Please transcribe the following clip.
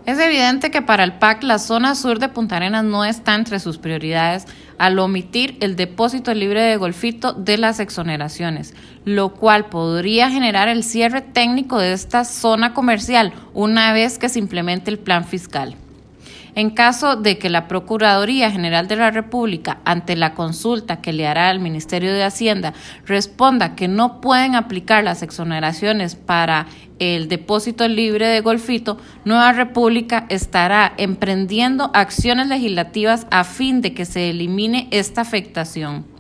Es evidente que para el PAC la zona sur de Punta Arenas no está entre sus prioridades al omitir el depósito libre de Golfito de las exoneraciones, lo cual podría generar el cierre técnico de esta zona comercial una vez que se implemente el plan fiscal. En caso de que la Procuraduría General de la República, ante la consulta que le hará al Ministerio de Hacienda, responda que no pueden aplicar las exoneraciones para el depósito libre de Golfito, Nueva República estará emprendiendo acciones legislativas a fin de que se elimine esta afectación.